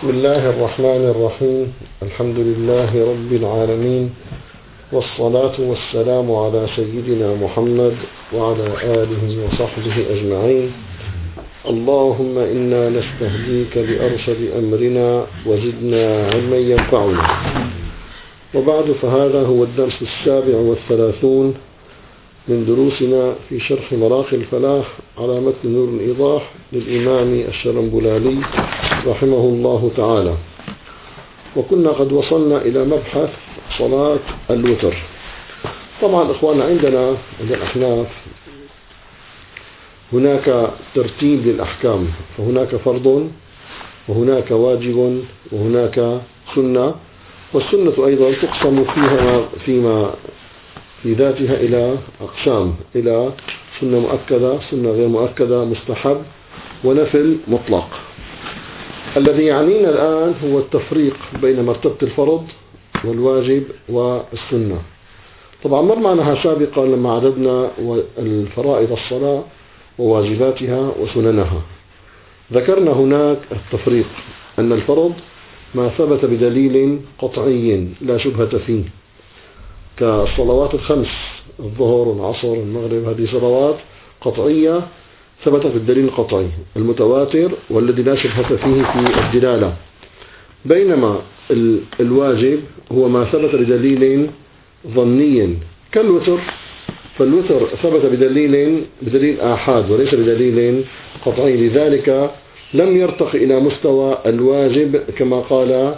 بسم الله الرحمن الرحيم. الحمد لله رب العالمين، والصلاة والسلام على سيدنا محمد وعلى آله وصحبه أجمعين. اللهم إنا نستهديك بأرشد أمرنا وزدنا علما ينفعنا. وبعد، فهذا هو الدرس 37 من دروسنا في شرح مراقي الفلاح على متن نور الإيضاح للإمام الشرنبلالي رحمه الله تعالى. وكنا قد وصلنا إلى مبحث صلاة الوتر. طبعا إخواننا، عندنا عند الأحناف هناك ترتيب للأحكام، فهناك فرض وهناك واجب وهناك سنة، والسنة أيضا تقسم في ذاتها إلى أقسام، إلى سنة مؤكدة، سنة غير مؤكدة، مستحب، ونفل مطلق. الذي يعنينا الآن هو التفريق بين مرتبة الفرض والواجب والسنة. طبعا مر معنا سابقا لما عددنا الفرائض الصلاة وواجباتها وسننها. ذكرنا هناك التفريق، أن الفرض ما ثبت بدليل قطعي لا شبهة فيه، كالصلوات الخمس، الظهر والعصر والمغرب، هذه صلوات قطعية ثبتت بالدليل القطعي المتواتر والذي لا شبهة فيه في الدلالة. بينما الواجب هو ما ثبت بدليل ظني كالوتر، فالوتر ثبت بدليل آحاد وليس بدليل قطعي، لذلك لم يرتقي إلى مستوى الواجب كما قال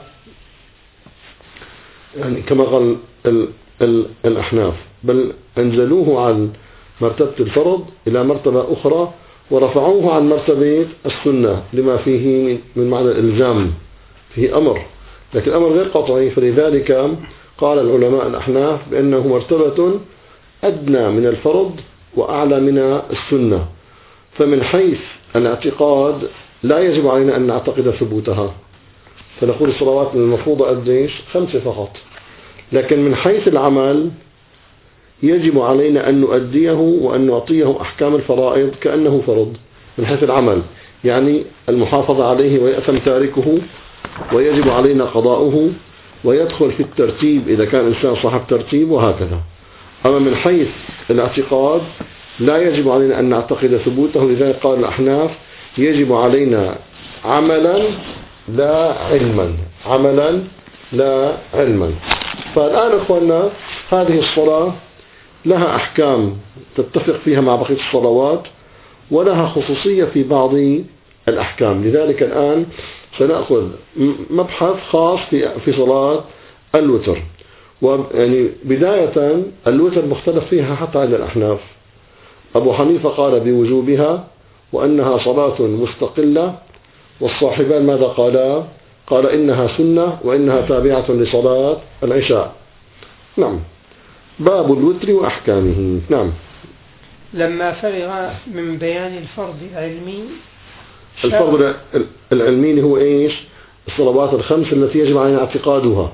الأحناف، بل أنزلوه عن مرتبة الفرض إلى مرتبة أخرى ورفعوه عن مرتبة السنة لما فيه من معنى الإلزام، فيه أمر، لكن الأمر غير قطعي. فلذلك قال العلماء الأحناف بأنه مرتبة أدنى من الفرض وأعلى من السنة. فمن حيث الاعتقاد لا يجب علينا أن نعتقد ثبوتها، فنقول الصلوات المفروضة قديش؟ 5 فقط. لكن من حيث العمل يجب علينا أن نؤديه وأن نعطيه أحكام الفرائض كأنه فرض من حيث العمل، يعني المحافظة عليه ويأثم تاركه، ويجب علينا قضاؤه، ويدخل في الترتيب إذا كان إنسان صاحب ترتيب، وهكذا. أما من حيث الاعتقاد لا يجب علينا أن نعتقد ثبوته، لذلك قال الأحناف يجب علينا عملا لا علما، عملا لا علما. فالآن أخوانا، هذه الصلاة لها أحكام تتفق فيها مع بقية الصلوات، ولها خصوصية في بعض الأحكام. لذلك الآن سنأخذ مبحث خاص في صلاة الوتر. ويعني بداية الوتر مختلف فيها حتى عند الأحناف. أبو حنيفة قال بوجوبها وأنها صلاة مستقلة، والصاحبان ماذا قالا؟ قال إنها سنة وإنها تابعة لصلاة العشاء. نعم. باب الوتر وأحكامه. نعم. لما فرغ من بيان الفرض العلمي، الفرض العلمي هو إيش؟ الصلوات الخمس التي يجب علينا اعتقادها،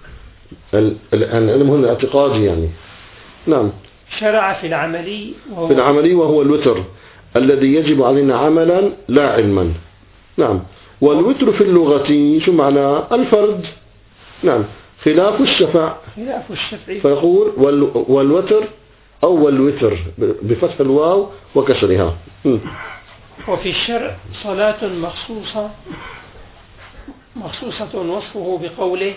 العلم هو الاعتقادي يعني. نعم. شرع في العملي وهو الوتر الذي يجب علينا عملا لا علما. نعم. والوتر في اللغة شو معنى؟ الفرد. نعم. خلاف الشفع. فيقول والوتر أو والوتر بفتح الواو وكسرها. وفي الشرع صلاة مخصوصة وصفه بقوله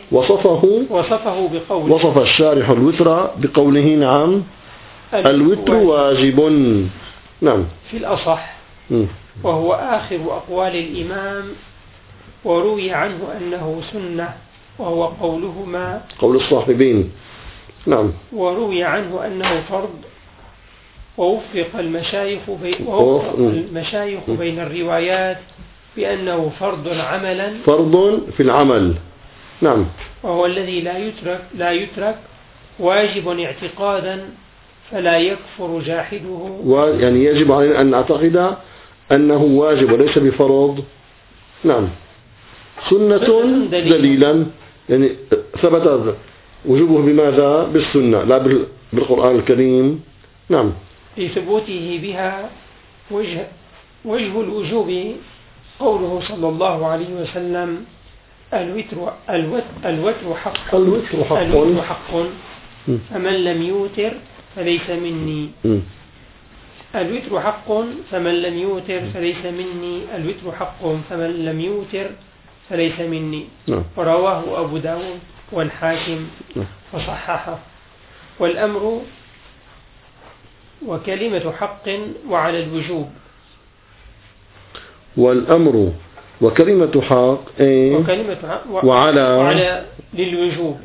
وصف الشارح الوتر بقوله نعم الوتر واجب. نعم. في الأصح، وهو آخر أقوال الإمام، وروي عنه أنه سنة، وهو قول الصاحبين. نعم. وروي عنه أنه فرض، ووفق المشايخ بين الروايات بأنه فرض في العمل. نعم. وهو الذي لا يترك واجب اعتقادا فلا يكفر جاحده. يعني يجب علينا أن نعتقد أنه واجب وليس بفرض. نعم. سنة دليلا، يعني ثبت وجوبه بماذا؟ بالسنة لا بالقرآن الكريم. نعم. لثبوته بها وجه الوجوب قوله صلى الله عليه وسلم الوتر حق فمن لم يوتر فليس مني. الوتر حق فمن لم يوتر فليس مني. الوتر حق فمن لم يوتر فليس مني. ورواه أبو داود والحاكم وصححه. والأمر وكلمة حق وعلى الوجوب. والأمر وكلمة حق وعلى للوجوب.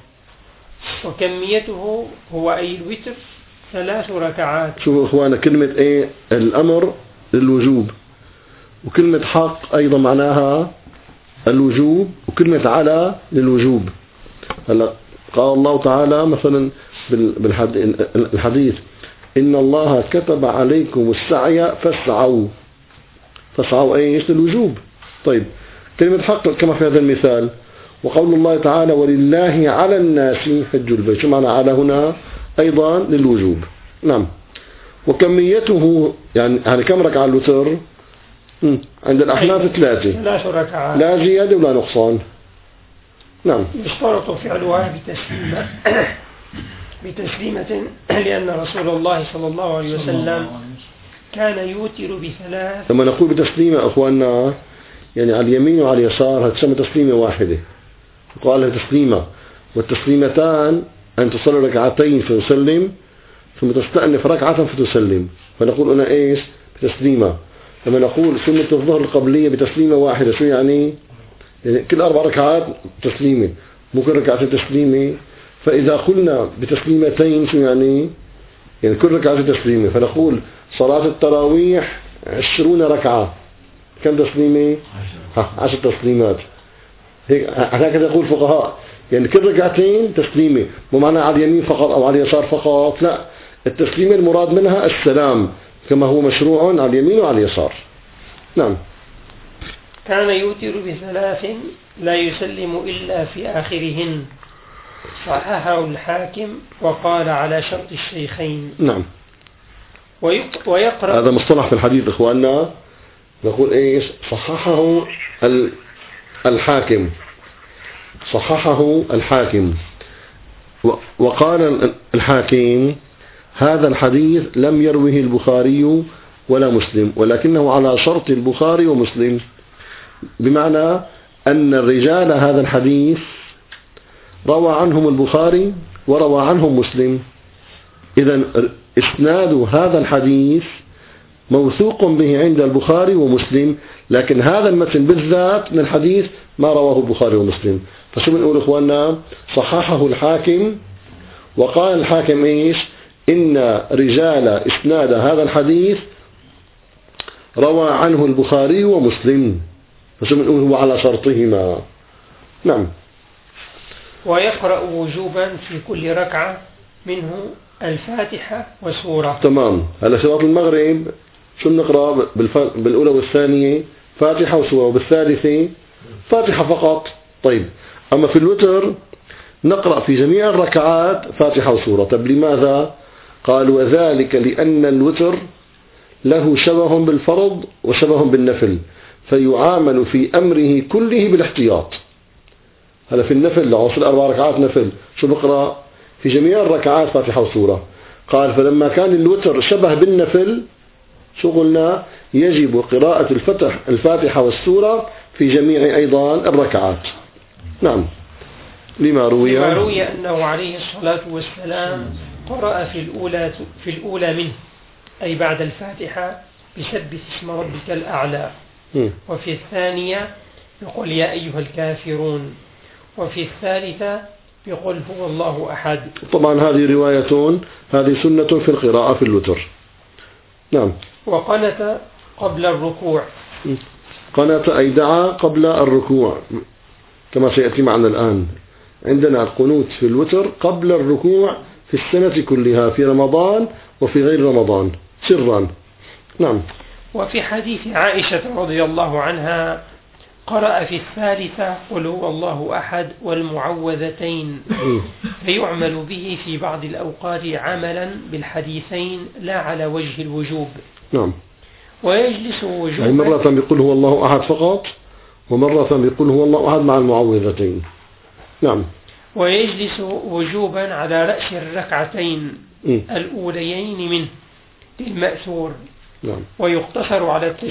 وكميته هو أي الوتر 3 ركعات. شوفوا إخوانا، كلمة الأمر للوجوب، وكلمة حق أيضا معناها الوجوب، وكلمة على للوجوب. هلا قال الله تعالى مثلا بالحديث: إن الله كتب عليكم السعي فاسعوا ايش؟ للوجوب. طيب كلمة حق كما في هذا المثال. وقول الله تعالى: ولله على الناس حج البيت، شو معنى على هنا؟ أيضا للوجوب. نعم. وكميته يعني كم ركعة الوتر؟ عند الأحناف 3 ركعات، لا زيادة ولا نقصان. نعم. يشترط فعلها بتسليمة لأن رسول الله صلى الله عليه وسلم كان يوتر ب3. لما نقول بتسليمة أخواننا يعني على اليمين وعلى اليسار هتسمى تسليمة واحدة، قال لها تسليمة. والتسليمتان أن تصلي ركعتين فتسلم، ثم تستأنف ركعة فتسلم، فنقول أنا إيش؟ بتسليمة. لما نقول سنة الظهر القبلية بتسليمة واحدة، شو يعني كل 4 ركعات تسليمة، مو كل ركعتين تسليمة. فإذا قلنا بتسليمتين شو يعني كل ركعة تسليمة، فنقول صلاة التراويح 20 ركعة، كم تسليمة؟ 10 تسليمات. هكذا يقول الفقهاء، كل ركعتين تسليمة، مو معنى على اليمين فقط أو على اليسار فقط، لا، التسليمة المراد منها السلام كما هو مشروع على اليمين وعلى اليسار. نعم. كان يوتر ب3 لا يسلم إلا في آخرهن. صححه الحاكم وقال على شرط الشيخين. نعم. ويقرأ. هذا مصطلح في الحديث إخواننا، نقول إيش؟ صححه الحاكم. صححه الحاكم وقال الحاكم: هذا الحديث لم يروه البخاري ولا مسلم، ولكنه على شرط البخاري ومسلم. بمعنى أن الرجال هذا الحديث روى عنهم البخاري وروى عنهم مسلم، إذن إسناد هذا الحديث موثوق به عند البخاري ومسلم، لكن هذا المتن بالذات من الحديث ما رواه البخاري ومسلم. فشو بنقول إخواننا؟ صححه الحاكم، وقال الحاكم إيش؟ إن رجال إسناد هذا الحديث روى عنه البخاري ومسلم، فشو بنقول؟ هو على شرطهما. نعم. ويقرأ وجوبا في كل ركعة منه الفاتحة وسورة. تمام. هلا صلاة المغرب شو بنقرأ بالأولى والثانية؟ فاتحة وسورة، وبالثالثة فاتحة فقط. طيب أما في الوتر نقرأ في جميع الركعات فاتحة وسورة. طيب لماذا؟ قال: وذلك لأن الوتر له شبه بالفرض وشبه بالنفل، فيعامل في أمره كله بالاحتياط. هلا في النفل لو وصل 4 ركعات نفل شو بقرأ؟ في جميع الركعات فاتحة وسورة. قال: فلما كان الوتر شبه بالنفل شو قلنا؟ يجب قراءة الفاتحة والسورة في جميع أيضا الركعات. نعم. لما روي أنه عليه الصلاة والسلام قرأ في الأولى منه، أي بعد الفاتحة، بسبح اسم ربك الأعلى. وفي الثانية يقول يا أيها الكافرون. وفي الثالثة يقول هو الله أحد. طبعا هذه رواية، هذه سنة في القراءة في الوتر. نعم. وقنت قبل الركوع. قنت أي دعا قبل الركوع، كما سيأتي معنا الآن. عندنا القنوت في الوتر قبل الركوع في السنة كلها، في رمضان وفي غير رمضان سرا. نعم. وفي حديث عائشة رضي الله عنها قرأ في الثالثة قل هو الله أحد والمعوذتين، فيعمل به في بعض الأوقات عملا بالحديثين لا على وجه الوجوب. نعم. ويجلس وجوبا، يعني مرة بيقول هو الله أحد فقط، ومرة بيقول هو الله أحد مع المعوذتين. نعم. ويجلس وجوبا على رأس الركعتين الأوليين منه للمأثور. نعم. ويقتصر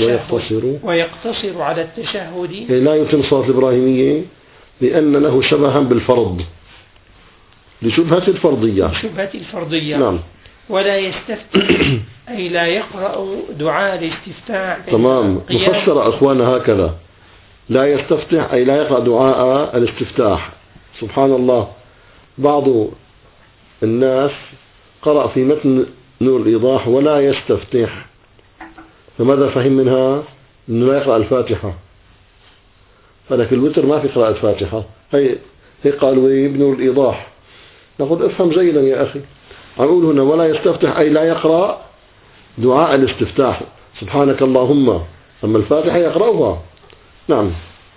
على التشهد لا يتم صلاة الإبراهيمية لأن له شبها بالفرض لشبهة الفرضية. نعم. ولا يستفتح أي لا يقرأ دعاء الاستفتاح. تمام. مفسر أخوانا هكذا، لا يستفتح أي لا يقرأ دعاء الاستفتاح. سبحان الله، بعض الناس قرأ في متن نور الإيضاح ولا يستفتح، فماذا فهم منها؟ أنه لا يقرأ الفاتحة، فلك الوتر ما في قراءة الفاتحة. هي قالوا بنور الإيضاح. نقول افهم جيدا يا أخي، أقول هنا ولا يستفتح أي لا يقرأ دعاء الاستفتاح سبحانك اللهم، أما الفاتحة يقرأها. نعم.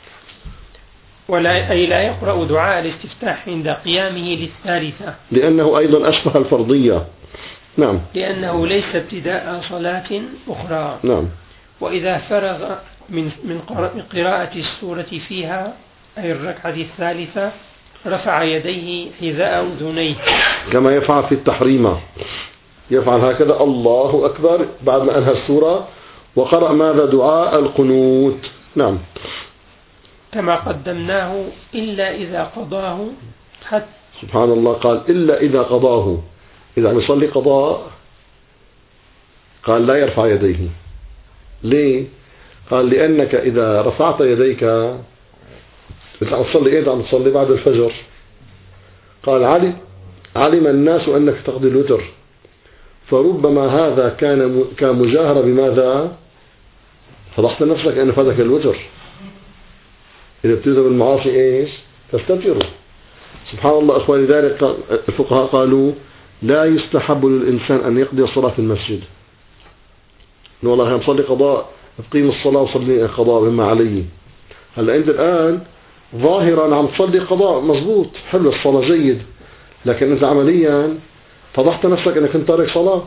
أي لا يقرأ دعاء الاستفتاح عند قيامه للثالثة لأنه أيضا أشبه الفرضية. نعم. لأنه ليس ابتداء صلاة أخرى. نعم. وإذا فرغ من قراءة السورة فيها أي الركعة الثالثة رفع يديه حذاء أذنيه كما يفعل في التحريمة، يفعل هكذا الله أكبر بعد ما أنهى السورة وقرأ ماذا؟ دعاء القنوت. نعم. كما قدمناه إلا إذا قضاه. سبحان الله، قال إلا إذا قضاه، إذا يصلي قضاء قال لا يرفع يديه. ليه؟ قال لأنك إذا رفعت يديك عم تصلي إيه؟ عم تصلي بعد الفجر. قال علم الناس أنك تقضي الوتر، فربما هذا كان مجاهرة بماذا؟ فضحت نفسك أن فاتك الوتر. إذا ابتدوا بالمعاصي إيش؟ تستتروا. سبحان الله أخواني، ذلك الفقهاء قالوا لا يستحب للإنسان أن يقضي الصلاة في المسجد. والله مصلي قضاء، تقيم الصلاة وصلي قضاء بما عليه. هلا أنت الآن ظاهرا عم تصلي قضاء مزبوط، حلو الصلاة جيد، لكن أنت عمليا فضحت نفسك أنك كنت تارك صلاة.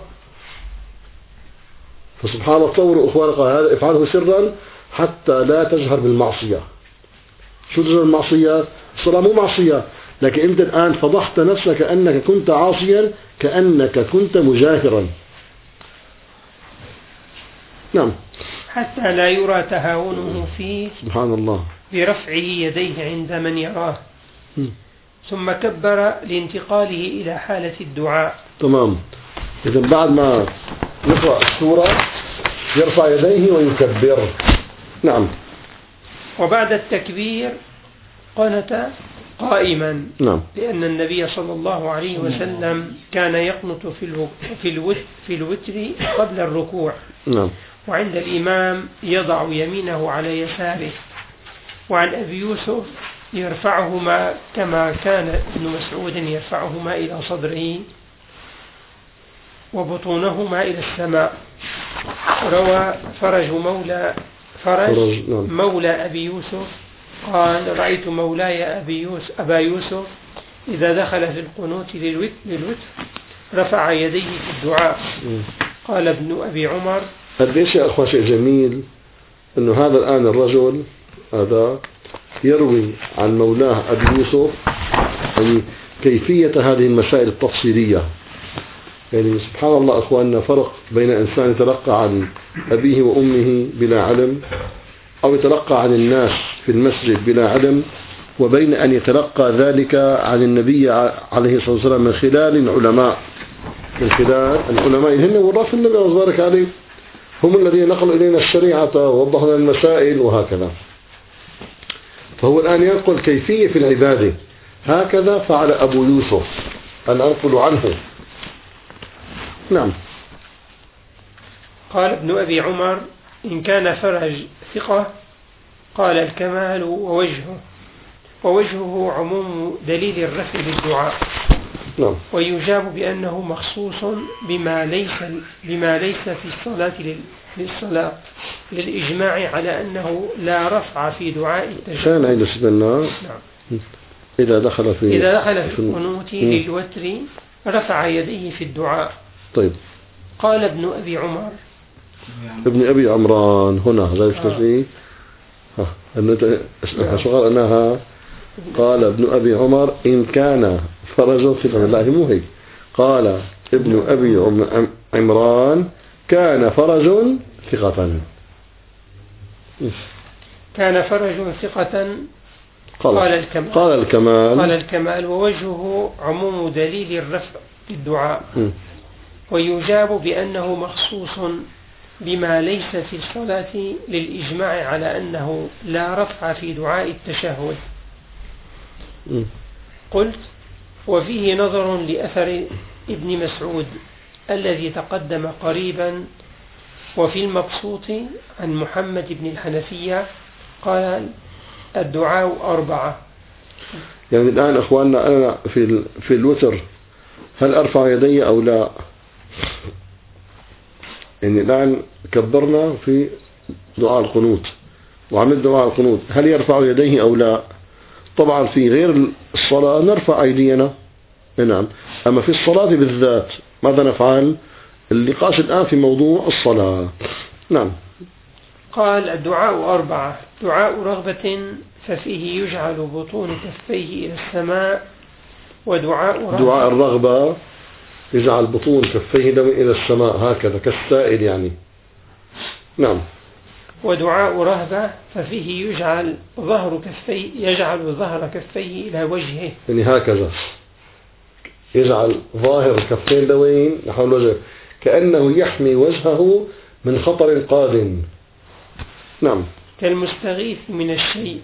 فسبحان الله، تصوروا أخواني، هذا افعله سرا حتى لا تجهر بالمعصية. شو تجهر بالمعصية؟ الصلاة مو معصية، لكن أنت الآن فضحت نفسك أنك كنت عاصيا كأنك كنت مجاهرا. نعم. حتى لا يرى تهاونه فيه سبحان الله برفعه يديه عند من يراه. ثم كبر لانتقاله إلى حالة الدعاء. تمام. إذا بعد ما يقرأ السورة يرفع يديه ويكبر. نعم. وبعد التكبير قنت قائما. نعم. لأن النبي صلى الله عليه وسلم كان يقنط في الوتر قبل الركوع. نعم. وعند الإمام يضع يمينه على يساره. وعن أبي يوسف يرفعهما كما كان ابن مسعود يرفعهما إلى صدره وبطونهما إلى السماء. روى فرج مولى أبي يوسف قال رأيت مولاي أبا يوسف إذا دخل في القنوت للوتر رفع يديه في الدعاء. قال ابن أبي عمر قديش يا أخوة شيء جميل أنه هذا الآن الرجل هذا يروي عن مولاه أبي يوسف يعني كيفية هذه المسائل التفصيلية. يعني سبحان الله أخواننا، فرق بين إنسان يتلقى عن أبيه وأمه بلا علم أو يتلقى عن الناس في المسجد بلا علم، وبين أن يتلقى ذلك عن النبي عليه الصلاة والسلام من خلال العلماء، هن وراث النبي وبارك عليه، هم الذين نقلوا إلينا الشريعة ووضحوا لنا المسائل وهكذا. فهو الآن ينقل كيفية في العبادة، هكذا فعل أبو يوسف، أنا أنقل عنه. نعم. قال ابن أبي عمر إن كان فرج ثقة قال الكمال ووجهه عموم دليل الرفع بالدعاء. نعم. ويجاب بأنه مخصوص بما ليس في الصلاة للإجماع على أنه لا رفع في دعاء التشهد. نعم. إذا دخل في القنوت للوتر رفع يديه في الدعاء. طيب. قال ابن أبي عمر ابن أبي عمران هنا لا يستطيع شغال أنها قال ابن أبي عمر إن كان فرج ثقة. الله مو هيك، قال ابن أبي عمران كان فرج ثقة. كان فرج ثقة قال الكمال ووجهه عموم دليل الرفع للدعاء، ويجاب بأنه مخصوص بما ليس في الصلاة للإجماع على أنه لا رفع في دعاء التشهد. قلت وفيه نظر لأثر ابن مسعود الذي تقدم قريبا، وفي المبسوط عن محمد بن الحنفية قال الدعاء 4. يعني الآن أخواننا أنا في الوتر هل أرفع يدي أو لا؟ يعني الآن كبرنا في دعاء القنوت وعمل دعاء القنوت، هل يرفع يديه أو لا؟ طبعا في غير الصلاة نرفع أيدينا، نعم. أما في الصلاة بالذات ماذا نفعل؟ النقاش الآن في موضوع الصلاة. نعم. قال الدعاء 4: دعاء رغبة ففيه يجعل بطون كفيه إلى السماء، ودعاء دعاء الرغبة يجعل بطون كفيه إلى السماء هكذا كالسائل يعني. نعم. ودعاء رهبة ففيه يجعل ظهر كفيه إلى وجهه، يعني هكذا يجعل ظاهر كفين دوين نحو الوجه كأنه يحمي وجهه من خطر قادم. نعم. كالمستغيث من الشيء.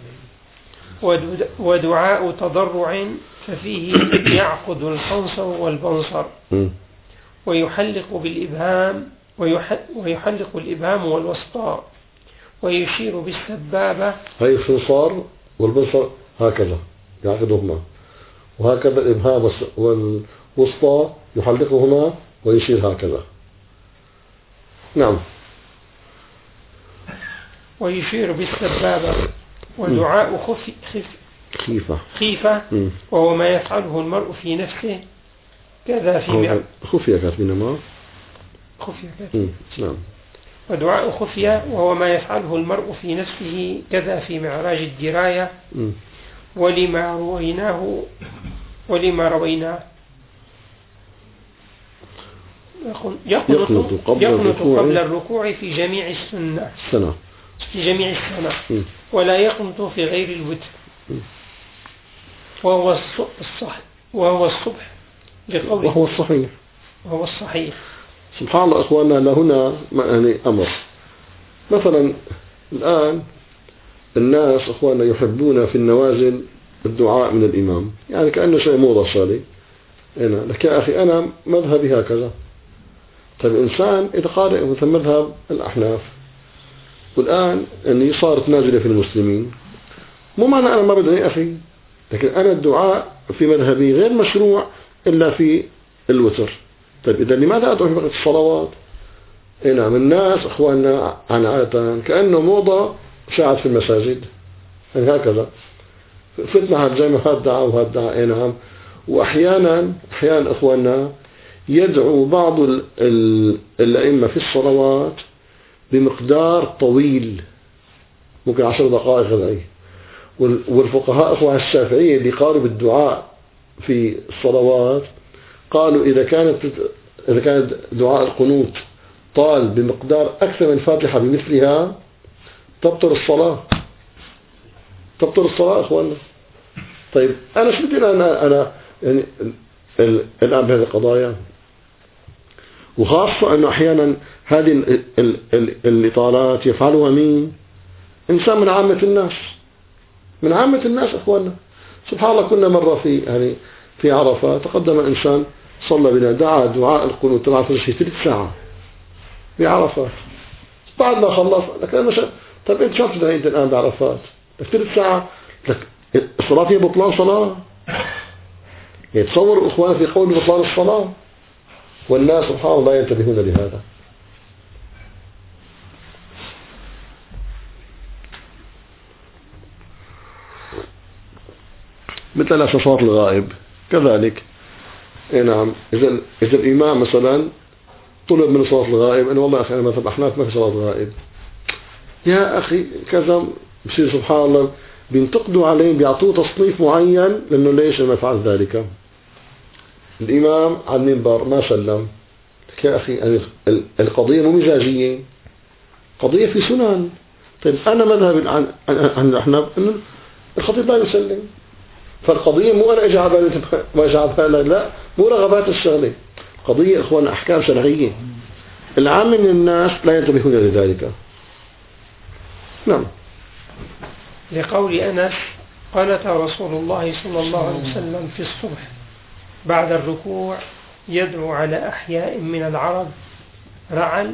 ودعاء تضرع ففيه يعقد الخنصر والبنصر ويحلق بالإبهام ويحلق الإبهام والوسطى ويشير بالسبابة. هاي الخنصر والبنصر هكذا يعقدهما، وهكذا الإبهام والوسطى يحلقهما ويشير هكذا. نعم. ويشير بالسبابة. ودعاء خيفة وهو ما يفعله المرء في نفسه كذا في خفية كاتبين نعم. ودعاء خفية وهو ما يفعله المرء في نفسه كذا في معراج الدراية. ولما رويناه يقنط قبل الركوع في جميع السنة ولا يقنط في غير الوتر، وهو الصبح وهو الصحيح. سبحان الله أخواننا، لهنا يعني أمر. مثلا الآن الناس أخواننا يحبون في النوازل الدعاء من الإمام، يعني كأنه شيء موضة صالي. لك يا أخي أنا مذهبي هكذا. طيب الإنسان إذا قارئ مثل مذهب الأحناف والآن أني صارت نازلة في المسلمين، مو معنى أنا ما بدعي أخي، لكن أنا الدعاء في مذهبي غير مشروع إلا في الوتر. طيب إذا لماذا أدعو في بقية الصلوات؟ نعم. الناس أخواننا عادة كأنه موضة شاعت في المساجد، يعني هكذا فتنة زي ما هدعى وهدعى. نعم. وأحيانا أخواننا يدعو بعض الأئمة في الصلوات بمقدار طويل، ممكن 10 دقائق غذائي. والفقهاء أخوان الشافعية اللي قالوا بالدعاء في الصلوات قالوا إذا كانت دعاء القنوت طال بمقدار أكثر من فاتحة بمثلها تبطل الصلاة أخواننا. طيب أنا شو بدي أنا يعني الآن بهذه القضايا، وخاصة أنه أحيانا هذه الإطالات يفعلها مين؟ إنسان من عامة الناس أخواننا. سبحان الله، كنا مرة في عرفة تقدم إنسان صلى بنا دعاء القنوت تبع في 3 ساعة بعرفات. بعد ما خلص لك أنا طيب أنت شو تدعي أنت الآن بعرفات 3 ساعة؟ لك الصلاة هي بطلان صلاة. يتصور إخوان في قول بطلان الصلاة، والناس سبحان الله لا ينتبهون لهذا. مثل صلاة الغائب كذلك. نعم. إذا الإمام مثلا طلب من صلاة الغائب أنا والله أخي أنا مثلا أحناف ما في صلاة غائب، يا أخي كذا بصير سبحان الله بينتقدوا عليه، بيعطوه تصنيف معين لأنه ليش ما فعل ذلك. الإمام على المنبر ما سلم، يا أخي يعني القضية مو مزاجية، قضية في سنن. طيب أنا مذهب عن الأحناف أنه الخطيب لا يسلم، فالقضية مو أنا إجابة لا، مو رغبات الشغلة، قضية إخوان أحكام شرعية. العام من الناس لا ينتبهون لذلك. نعم. لقول أنس قنت رسول الله صلى الله عليه وسلم في الصبح بعد الركوع يدعو على أحياء من العرب رعل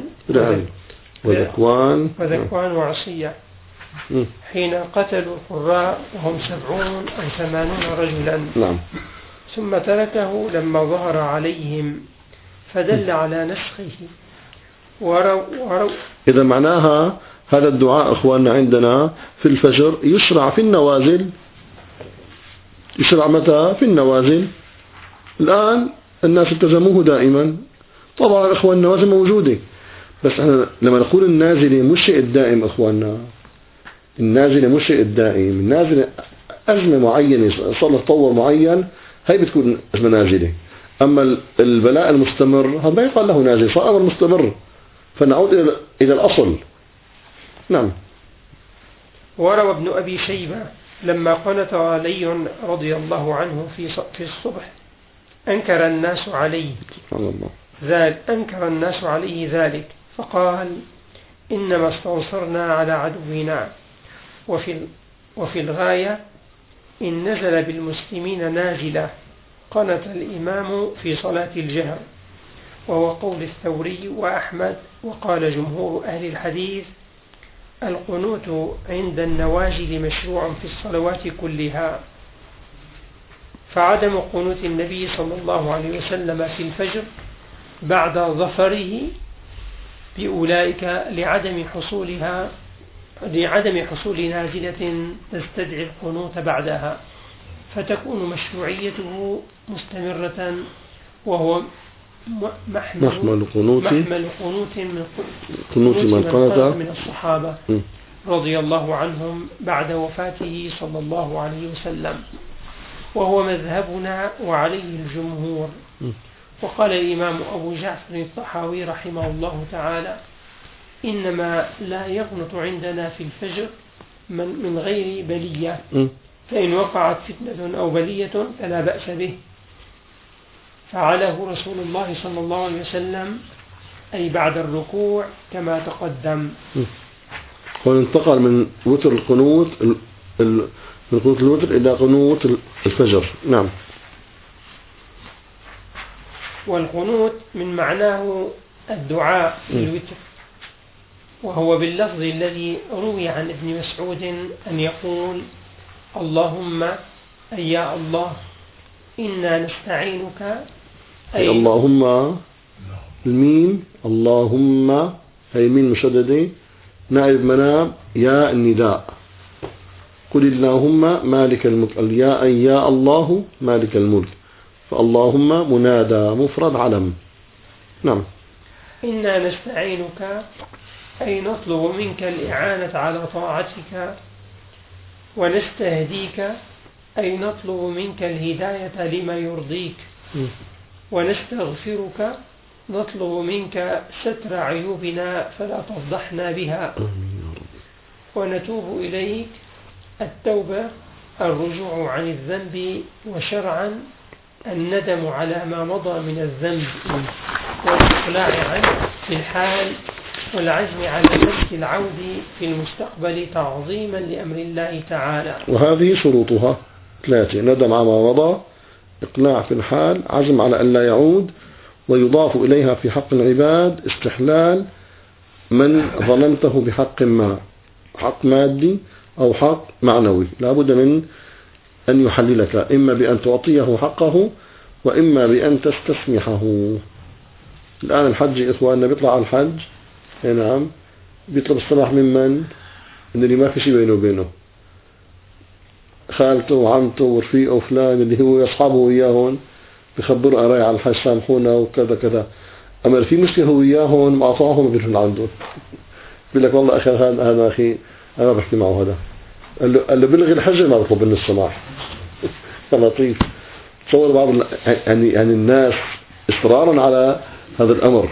وذكوان وعصية حين قتلوا القراء وهم 70 أو 80 رجلا. نعم. ثم تركه لما ظهر عليهم فدل على نسخه وروا. إذا معناها هذا الدعاء أخواننا عندنا في الفجر يشرع في النوازل. يشرع متى؟ في النوازل. الآن الناس التزموه دائما. طبعا أخوان النوازل موجودة، بس احنا لما نقول النازلة مش شيء الدائم أخواننا، النازلة مش شيء الدائم، النازلة أزمة معينة صار له تطور معين، هي بتكون أزمة نازلة. أما البلاء المستمر هذا ما يقال له نازل، صار أمر مستمر، فنعود إلى الأصل. نعم. وروى ابن أبي شيبة لما قنت علي رضي الله عنه في الصبح أنكر الناس عليه ذلك فقال إنما استنصرنا على عدونا، وفي الغاية إن نزل بالمسلمين نازلة قنت الإمام في صلاة الجهر، وهو قول الثوري وأحمد. وقال جمهور أهل الحديث القنوت عند النوازل مشروع في الصلوات كلها، فعدم قنوت النبي صلى الله عليه وسلم في الفجر بعد ظفره بأولئك لعدم حصول نازلة تستدعي القنوت بعدها، فتكون مشروعيته مستمرة، وهو محمل قنوت من قنط من الصحابة رضي الله عنهم بعد وفاته صلى الله عليه وسلم، وهو مذهبنا وعليه الجمهور. وقال الإمام أبو جعفر الطحاوي رحمه الله تعالى إنما لا يقنط عندنا في الفجر من غير بلية، فإن وقعت فتنة أو بلية فلا بأس به، فعله رسول الله صلى الله عليه وسلم أي بعد الركوع كما تقدم. وانتقل من وتر القنوت من قنوت الوتر إلى قنوت الفجر. نعم. والقنوت من معناه الدعاء في الوتر، وهو باللفظ الذي روي عن ابن مسعود أن يقول اللهم أي يا الله إنا نستعينك، أي اللهم الميم اللهم هي ميم مشددة نائب مناب يا النداء، قل اللهم مالك الملك، الياء أي يا الله مالك الملك، فاللهم منادى مفرد علم. نعم. إنا نستعينك أي نطلب منك الإعانة على طاعتك، ونستهديك أي نطلب منك الهداية لما يرضيك، ونستغفرك نطلب منك ستر عيوبنا فلا تفضحنا بها، ونتوب إليك التوبة الرجوع عن الذنب، وشرعا الندم على ما مضى من الذنب والإقلاع عنه في الحال، والعزم على ترك العود في المستقبل تعظيما لأمر الله تعالى. وهذه شروطها 3: ندم على ما مضى، إقلاع في الحال، عزم على أن لا يعود، ويضاف إليها في حق العباد استحلال من ظلمته بحق ما، حق مادي أو حق معنوي، لا بد من أن يحللك، إما بأن تعطيه حقه وإما بأن تستسمحه. الآن الحج إخواننا بيطلع على الحج، نعم، بيطلب السماح من اللي ما في شيء بينه وبينه، خالته وعمته ورفيقه وفلان اللي هو أصحابه وياهن، بخبروا أراي على الحج سامحونا وكذا كذا. أما في مشكلة هو وياهن مقاطعهم بيروحون عنده، بيقول لك والله أخي هذا أخي أنا بحكي معه هذا، قال له بلغ الحج ما بطلب منه السماح. لطيف. تصور بعض يعني الناس إصرارا على هذا الأمر.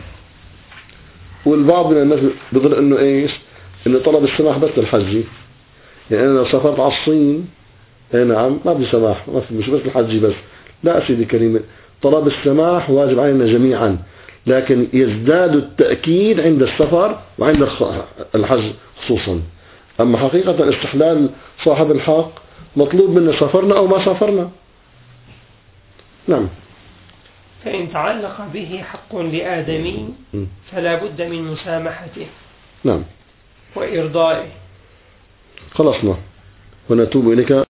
والبعض من الناس بيظن إنه إيش؟ إنه طلب السماح بس للحج. يعني أنا لو سافرت على الصين نعم ما بدي سماح، مش بس الحج بس. لا سيدي كريم، طلب السماح واجب علينا جميعا، لكن يزداد التأكيد عند السفر وعند الحج خصوصا. أما حقيقة استحلال صاحب الحق مطلوب منا سافرنا أو ما سافرنا. نعم. فإن تعلق به حق لآدمي فلا بد من مسامحته. نعم. وإرضائه. خلصنا ونتوب إليك.